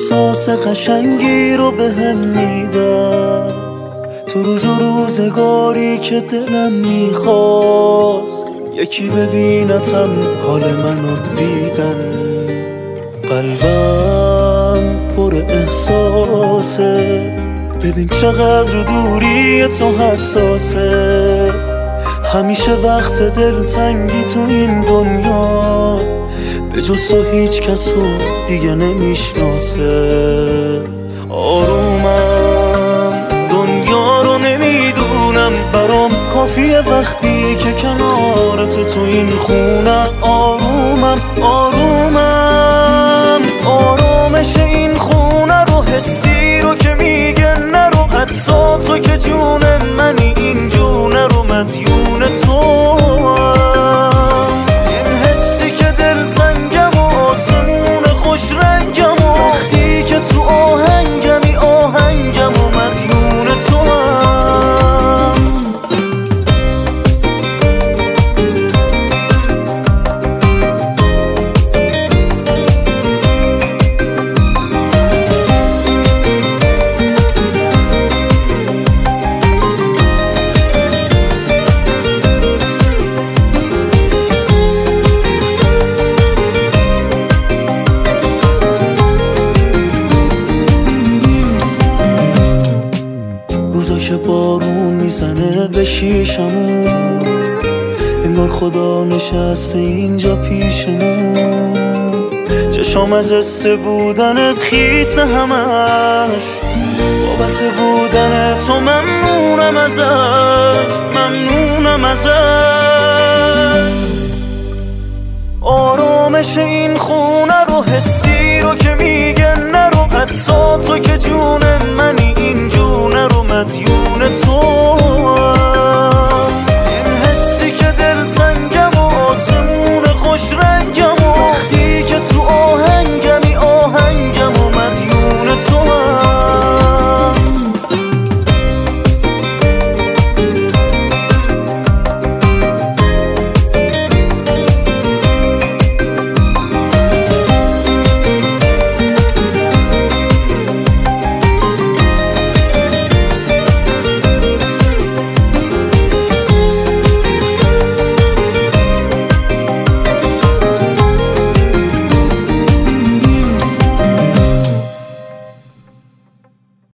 احساس قشنگی رو به هم میدن تو روز و روزگاری که دلم میخواست یکی ببینتم حال منو دیدن. قلبم پر احساسه، ببین چقدر دوری تو حساسه. همیشه وقت دلتنگی تو این دنیا به جز تو هیچ کسو دیگه نمیشناسه. آرومم دنیا رو نمیدونم، برام کافیه وقتی که کنار تو این خونم. آرومم آرامش این خونه رو، حسی رو که میگه نرو، حتی تو که جون منی این جونه رو مدیون تو. این حسی که دلتنگم و آسمون خوش رنگم و وقتی که تو آهنگمی آهنگم و مدیون تو روزا که بارون میزنه به شیشمون، انگار خدا نشسته اینجا پیشمون. چشام از حس بودنت خیسه همش، بابت بودن تو ممنونم ازش. آرامش این خونه رو، حسی